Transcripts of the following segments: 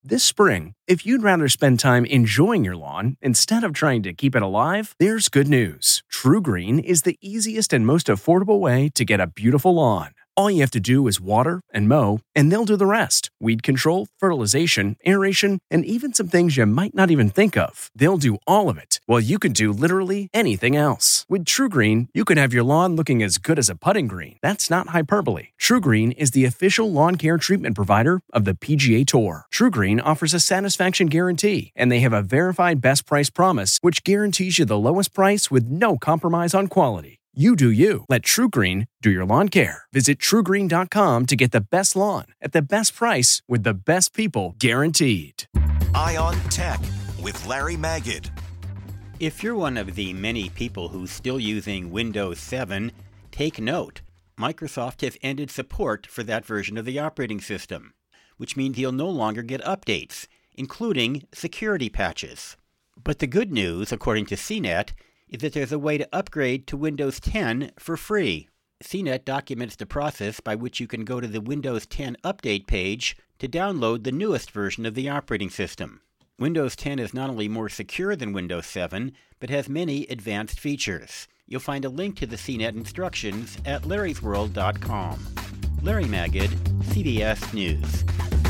This spring, if you'd rather spend time enjoying your lawn instead of trying to keep it alive, there's good news. TruGreen is the easiest and most affordable way to get a beautiful lawn. All you have to do is water and mow, and they'll do the rest. Weed control, fertilization, aeration, and even some things you might not even think of. They'll do all of it, while you can do literally anything else. With TruGreen, you can have your lawn looking as good as a putting green. That's not hyperbole. TruGreen is the official lawn care treatment provider of the PGA Tour. TruGreen offers a satisfaction guarantee, and they have a verified best price promise, which guarantees you the lowest price with no compromise on quality. You do you. Let TruGreen do your lawn care. Visit TruGreen.com to get the best lawn at the best price with the best people guaranteed. Eye on Tech with Larry Magid. If you're one of the many people who's still using Windows 7, take note. Microsoft has ended support for that version of the operating system, which means you'll no longer get updates, including security patches. But the good news, according to CNET, is that there's a way to upgrade to Windows 10 for free. CNET documents the process by which you can go to the Windows 10 update page to download the newest version of the operating system. Windows 10 is not only more secure than Windows 7, but has many advanced features. You'll find a link to the CNET instructions at larrysworld.com. Larry Magid, CBS News.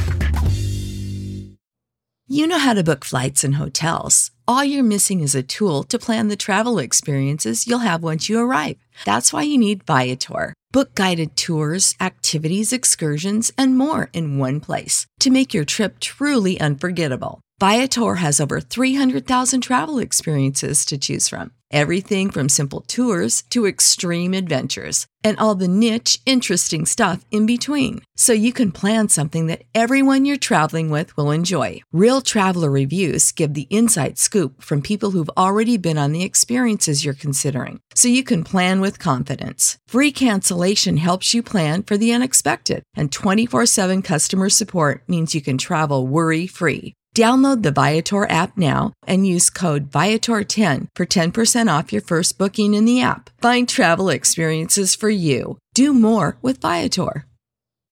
You know how to book flights and hotels. All you're missing is a tool to plan the travel experiences you'll have once you arrive. That's why you need Viator. Book guided tours, activities, excursions, and more in one place to make your trip truly unforgettable. Viator has over 300,000 travel experiences to choose from. Everything from simple tours to extreme adventures and all the niche, interesting stuff in between. So you can plan something that everyone you're traveling with will enjoy. Real traveler reviews give the inside scoop from people who've already been on the experiences you're considering. So you can plan with confidence. Free cancellation helps you plan for the unexpected. And 24/7 customer support means you can travel worry-free. Download the Viator app now and use code Viator10 for 10% off your first booking in the app. Find travel experiences for you. Do more with Viator.